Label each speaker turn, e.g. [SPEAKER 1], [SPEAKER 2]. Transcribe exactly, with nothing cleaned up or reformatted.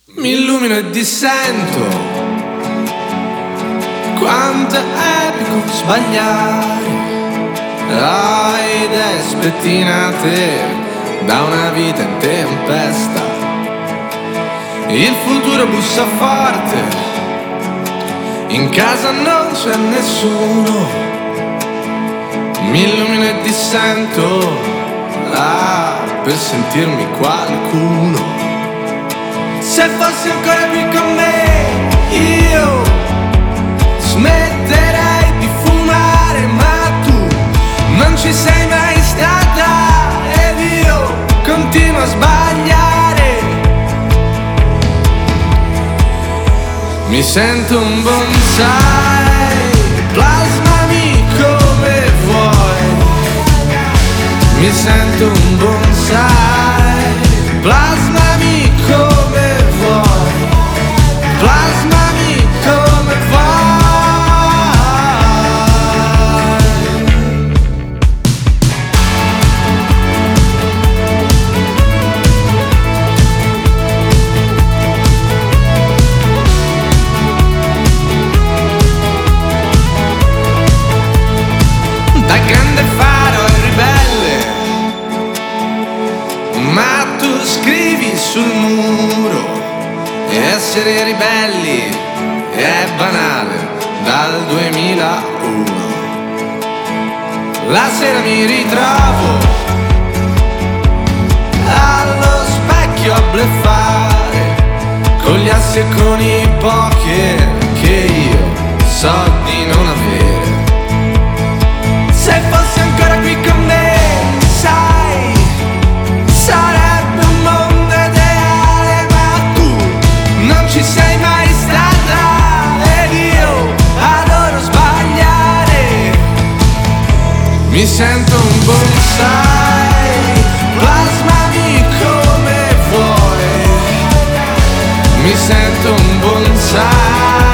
[SPEAKER 1] Mi illumino e dissento quanto è epico sbagliare. Hai idee spettinate da una vita in tempesta. Il futuro bussa forte, in casa non c'è nessuno. Mi illumino e dissento là per sentirmi qualcuno. Se fossi ancora qui con me, io smetterei di fumare, ma tu non ci sei mai stata ed io continuo a sbagliare. Mi sento un bonsai, plasmami come vuoi. Mi sento un bonsai, plasmami come vuoi. Plasmami come vuoi. Da grande faro e ribelle, ma tu scrivi sul muro. E essere ribelli è banale dal duemilauno. La sera mi ritrovo allo specchio a bleffare con gli assi e con i poker che io so di non avere. Se fossi ancora qui con me, sai, sarebbe un mondo ideale, ma tu non ci sei mai stata ed io adoro sbagliare. Mi sento un bonsai, plasmami come vuoi. Mi sento un bonsai,